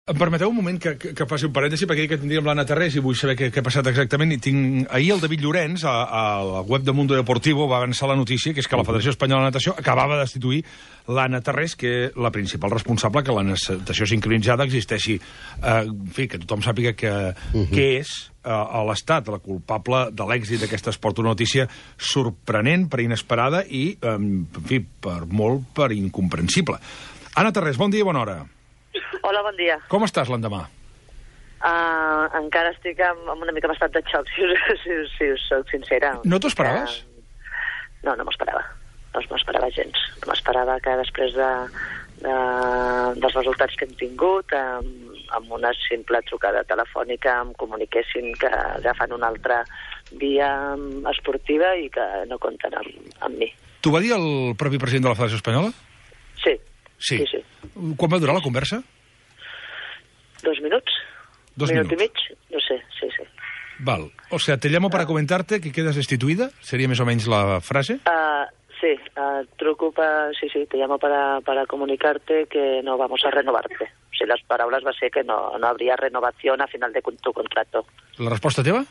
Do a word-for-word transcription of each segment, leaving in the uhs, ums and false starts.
Em permeteu un moment que, que, que faci un parèntesi, perquè que tindríem l'Anna Tarrés i vull saber què, què ha passat exactament. I tinc... Ahir el David Llorenç, a, a la web de Mundo Deportivo, va avançar la notícia, que és que la Federació Espanyola de Natació acabava de destituir l'Anna Tarrés, que és la principal responsable que la natació sincronitzada existeixi. Eh, en fi, que tothom sàpiga que, uh-huh. que és eh, a l'Estat la culpable de l'èxit d'aquest esport. Una notícia sorprenent, per inesperada i, eh, en fi, per molt per incomprensible. Anna Tarrés, bon dia i bona hora. Hola, bon dia. Com estàs l'endemà? Uh, encara estic amb, amb una mica en estat de xoc, si us, si, us, si us soc sincera. No t'ho esperaves? Uh, no, no m'esperava. No m'esperava gens. No m'esperava que després de, de, dels resultats que hem tingut, amb, amb una simple trucada telefònica, em comuniquessin que agafen una altra via esportiva i que no compten amb, amb mi. T'ho va dir el propi president de la Federació Espanyola? Sí. Sí. sí, sí. Quan va durar la conversa? Dos minuts. Dos Minut minuts. y medio, no sé, sí, sí. Val. O sea, te llamo para comentarte que quedas destituida, sería más o menos la frase. Uh, sí, uh, truco para, sí, sí, te llamo para, para comunicarte que no vamos a renovarte. O sigui, las palabras va a ser que no, no habría renovación a final de tu contrato. La resposta teva?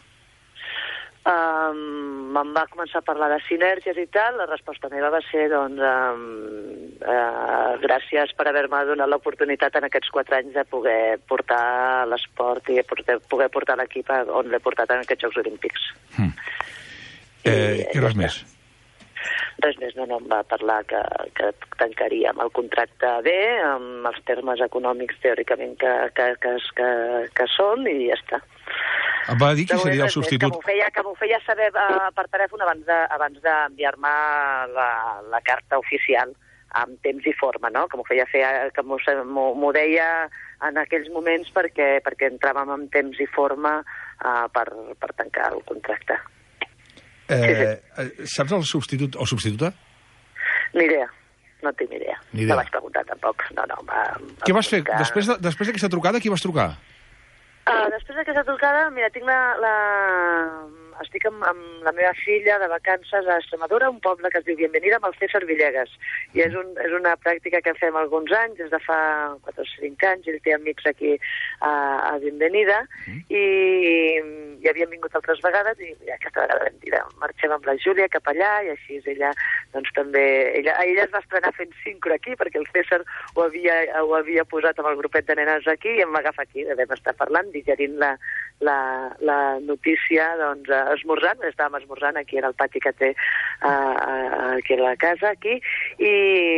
Um, em va començar a parlar de sinergies i tal, la resposta meva va ser, doncs, um, uh, gràcies per haver-me donat l'oportunitat en aquests quatre anys de poder portar l'esport i poder, poder portar l'equip on l'he portat en aquests Jocs Olímpics. Hmm. Eh, I, I res més? Res més, no, no, em va parlar que, que tancaríem el contracte bé, amb els termes econòmics teòricament que, que, que, que, que són, i ja està. Em va dir qui seria el substitut? Que m'ho feia, que m'ho feia saber uh, per telèfon abans de, abans d'enviar-me la, la carta oficial amb temps i forma, no? Que m'ho feia fer, que m'ho deia en aquells moments perquè, perquè entràvem en temps i forma uh, per, per tancar el contracte. Eh, sí, sí. Saps el substitut o substituta? Ni idea, no tinc ni idea. Ni idea. No vaig preguntar tampoc. No, no, va, Què vas fer? Després, de, després d'aquesta trucada, qui vas trucar? Uh, després d'aquesta trucada, mira, tinc la... la... estic amb, amb la meva filla de vacances a Extremadura, un poble que es diu Bienvenida, amb el César Villegas. I és, un, és una pràctica que fem alguns anys, des de fa quatre o cinc anys, ell té amics aquí a, a Bienvenida, mm. i, i havien vingut altres vegades, i ja, aquesta vegada vam dir, marxem amb la Júlia cap allà, i així ella, doncs també... Ella, ella es va estrenar fent sincro aquí, perquè el César ho havia, ho havia posat amb el grupet de nenes aquí, i em va agafar aquí, vam estar parlant, digerint la, la, la notícia, doncs, esmorzant, estàvem esmorzant aquí en el pati que té uh, aquí a la casa, aquí, i,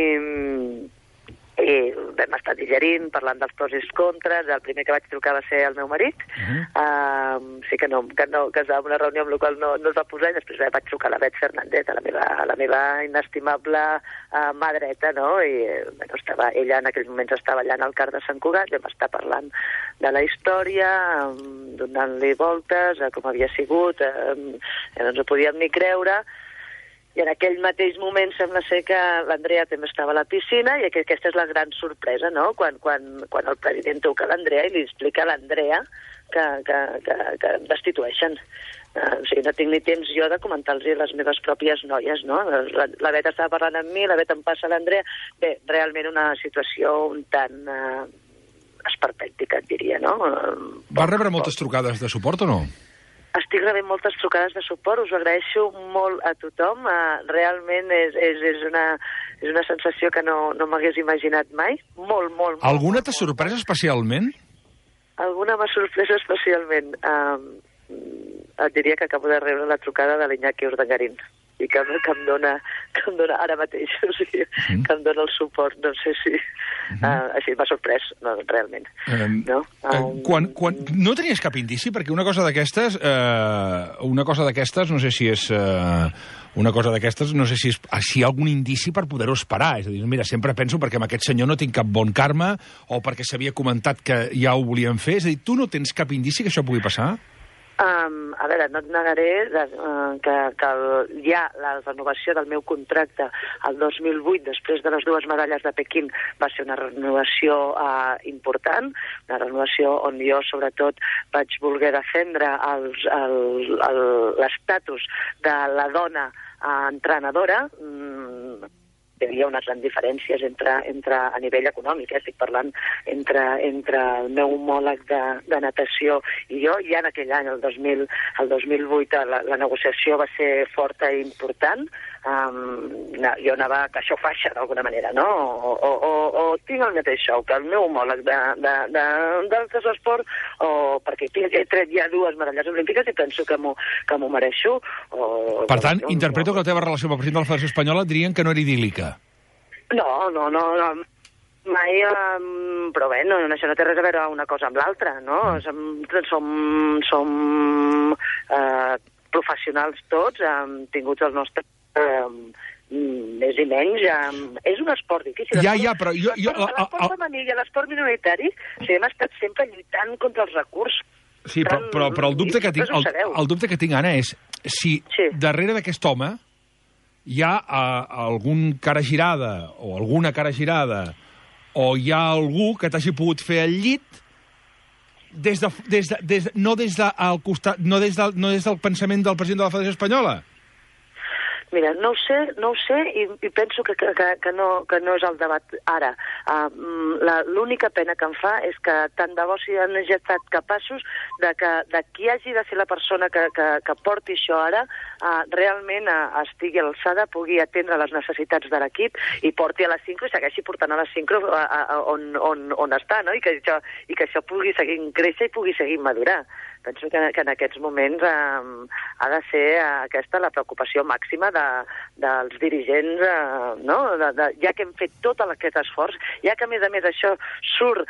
i vam estar digerint, parlant dels pros i contres. El primer que vaig trucar va ser el meu marit, uh-huh. uh, sí que no, que no, que estava en una reunió amb la qual no, no es va posar, i després vaig trucar a la Bet Fernández, a la meva, a la meva inestimable uh, mà dreta, no? I bueno, estava, ella en aquells moments estava allà en el car de Sant Cugat, vam estar parlant de la història, um, donant-li voltes a com havia sigut, um, no ens ho podíem ni creure, i en aquell mateix moment sembla ser que l'Andrea també estava a la piscina, i que aquesta és la gran sorpresa, no?, quan, quan, quan el president truca a l'Andrea i li explica a l'Andrea que, que, que, que em destitueixen. Uh, o sigui, no tinc ni temps jo de comentar-los les meves pròpies noies, no? La, la Bet estava parlant amb mi, la Bet em passa a l'Andrea. Bé, realment una situació un tant uh, esperpèntica, et diria, no? Uh, Va rebre moltes trucades de suport o no? Estic rebent moltes trucades de suport, us ho agraeixo molt a tothom. Uh, realment és, és, és, una, és una sensació que no, no m'hagués imaginat mai. Molt, molt, molt. Alguna t'ha sorprès especialment? Alguna m'ha sorprès especialment. Uh, et diria que acabo de rebre la trucada de l'Iñaki Urdangarín, i que, que, em dona, que em dona ara mateix, o sigui, mm. que em dona el suport, no sé si... Mm -hmm. uh, així m'ha sorprès, no, realment. Um, no? Um, quan, quan, no tenies cap indici? Perquè una cosa d'aquestes, eh, una cosa d'aquestes, no sé si és... Eh, una cosa d'aquestes, no sé si és, si hi ha algun indici per poder-ho esperar. És a dir, mira, sempre penso perquè amb aquest senyor no tinc cap bon karma, o perquè s'havia comentat que ja ho volien fer. És a dir, tu no tens cap indici que això pugui passar? Um, a veure, no et negaré de, uh, que, que el, ja la renovació del meu contracte el dos mil vuit, després de les dues medalles de Pequín, va ser una renovació uh, important, una renovació on jo, sobretot, vaig voler defendre l'estatus de la dona uh, entrenadora. Mm, hi havia unes grans diferències entre, entre a nivell econòmic, eh? Estic parlant entre, entre el meu homòleg de, de natació i jo, i en aquell any, el dos mil, el dos mil vuit, la, la negociació va ser forta i important. Um, no, jo anava a això faixa, d'alguna manera, no? O, o, o, o tinc el mateix xou que el meu homòleg de, de, de, d'altres esports, o perquè he tret ja dues medalles olímpiques i penso que m'ho, que m'ho mereixo. O, per tant, no, interpreto no. que la teva relació amb el president de la Federació Espanyola dirien que no era idíl·lica. No, no, no, no. Mai, um, però bé, no, això no té res a veure una cosa amb l'altra, no? Som, som, som uh, professionals tots, hem tingut els nostres um, més i menys. Um, és un esport difícil. Ja, ja, però jo... jo l'esport femení i l'esport minoritari, sí, hem estat sempre lluitant contra els recursos. Sí, però, però, però el, dubte que tinc, el, el dubte que tinc, Anna, és si sí. darrere d'aquest home hi ha uh, algun cara girada o alguna cara girada o hi ha algú que t'hagi pogut fer el llit des de, des de, des de, no, des de, al costat, no, des de, no des del pensament del president de la Federació Espanyola? Mira, no ho sé, no ho sé i, i penso que, que, que, no, que no és el debat ara. Uh, l'única pena que em fa és que tant de bo si han estat capaços de que de qui hagi de ser la persona que, que, que porti això ara uh, realment uh, estigui a l'alçada, pugui atendre les necessitats de l'equip i porti a la sincro i segueixi portant a la sincro uh, uh, on, on, on està, no? I que, això, i que això pugui seguir créixer i pugui seguir madurar. Penso que, que en aquests moments um, ha de ser uh, aquesta la preocupació màxima de, dels dirigents, uh, no? de, de, ja que hem fet tot aquest esforç, ja que a més a més això surt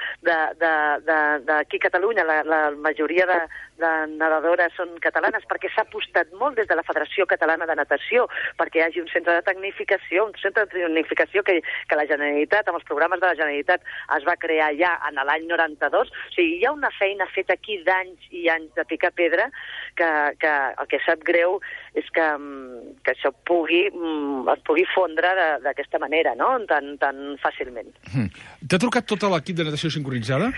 d'aquí a Catalunya, la, la majoria de, de nedadores són catalanes, perquè s'ha apostat molt des de la Federació Catalana de Natació perquè hi hagi un centre de tecnificació, un centre de tecnificació que, que la Generalitat, amb els programes de la Generalitat, es va crear ja en l'any noranta-dos. O sigui, hi ha una feina feta aquí d'anys i anys de picar pedra que, que el que sap greu és que, que això pugui, es pugui fondre d'aquesta manera, no? tan, tan fàcilment. Hmm. T'ha trucat tot l'equip de natació sincronitzada?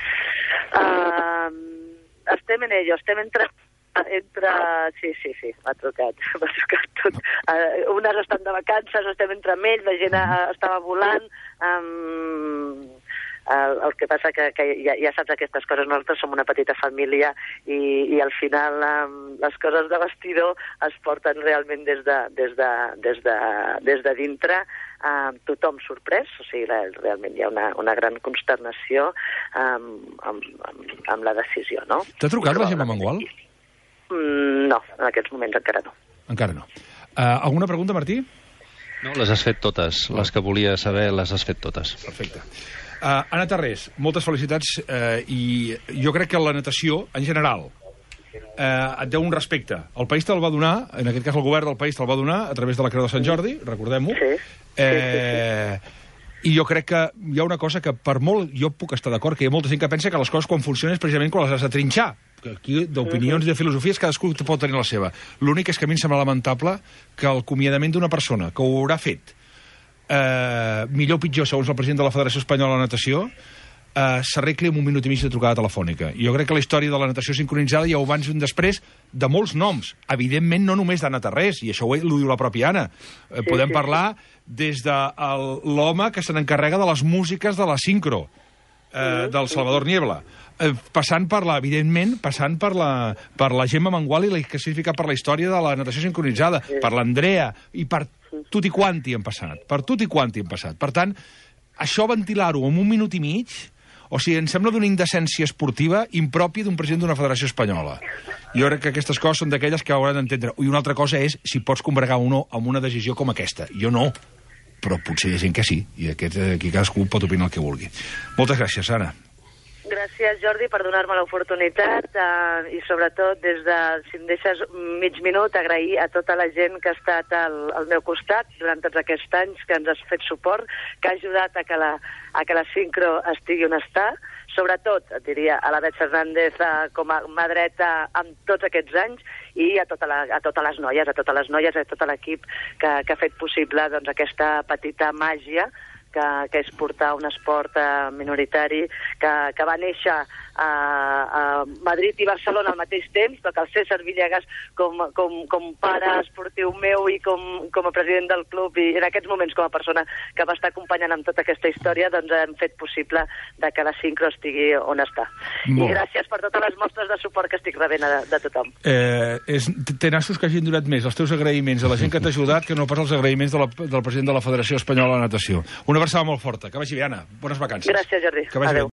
Uh, estem en ello, estem entre... entre... Sí, sí, sí, m'ha trucat. M'ha trucat tot. Uh, unes estan de vacances, estem entre ells, la gent uh, estava volant... Um... El, el que passa que, que ja, ja saps aquestes coses, nosaltres som una petita família i, i al final um, les coses de vestidor es porten realment des de, des de, des de, des de dintre, um, tothom sorprès, o sigui, la, realment hi ha una, una gran consternació um, amb, amb, amb la decisió, no? T'ha trucat la Gemma Mengual? Mm, no, en aquests moments encara no. Encara no. Uh, alguna pregunta, Martí? No, les has fet totes. Les que volia saber les has fet totes. Perfecte. Uh, Anna Tarrés, moltes felicitats uh, i jo crec que la natació, en general, uh, et deu un respecte. El país te'l va donar, en aquest cas el govern del país te'l va donar a través de la Creu de Sant Jordi, recordem-ho. Sí. Eh, sí, sí, sí. I jo crec que hi ha una cosa que per molt... Jo puc estar d'acord que hi ha molta gent que pensa que les coses quan funcionen és precisament quan les has de trinxar. Que aquí d'opinions i de filosofies cadascú pot tenir la seva. L'únic és que a mi em sembla lamentable que el acomiadament d'una persona que ho haurà fet Uh, millor o pitjor, segons el president de la Federació Espanyola de Natació, uh, s'arregli en un minut i mig de trucada telefònica. I jo crec que la història de la natació sincronitzada hi ha un abans i un després de molts noms. Evidentment, no només d'Anna Tarrés, i això ho, ho diu la pròpia Anna. Uh, sí, podem sí, parlar des de l'home que se n'encarrega de les músiques de la sincro, uh, del Salvador Niebla. Uh, passant per la, evidentment, passant per la, per la Gemma Mengual i la que significa per la història de la natació sincronitzada, sí. per l'Andrea i per tot i quanti han passat, per tot i quanti han passat. Per tant, això ventilar-ho en un minut i mig, o sigui, em sembla d'una indecència esportiva impròpia d'un president d'una federació espanyola. Jo crec que aquestes coses són d'aquelles que hauran d'entendre. I una altra cosa és si pots combregar o no amb una decisió com aquesta. Jo no, però potser hi ha gent que sí, i aquest, aquí cadascú pot opinar el que vulgui. Moltes gràcies, Anna. Gràcies, Jordi, per donar-me l'oportunitat eh, i sobretot des de, si em deixes mig minut, agrair a tota la gent que ha estat al, al meu costat durant tots aquests anys, que ens has fet suport, que ha ajudat a que la, a que la sincro estigui on està, sobretot, et diria, a la Bet Fernández eh, com a mà dreta amb tots aquests anys i a, tota la, a totes les noies, a totes les noies, a tot l'equip que, que ha fet possible doncs, aquesta petita màgia que, que és portar un esport eh, minoritari que, que va néixer a, a Madrid i Barcelona al mateix temps, però que el César Villegas, com, com, com pare esportiu meu i com, com a president del club i en aquests moments com a persona que va estar acompanyant amb tota aquesta història, doncs hem fet possible de que la sincro estigui on està. Molt. I gràcies per totes les mostres de suport que estic rebent de, de tothom. Eh, és, té nassos que hagin durat més els teus agraïments a la gent que t'ha ajudat que no pas els agraïments de la, del president de la Federació Espanyola de Natació. Una abraçada molt forta. Que vagi bé, Anna. Bones vacances. Gràcies, Jordi. Que vagi Adéu. bé.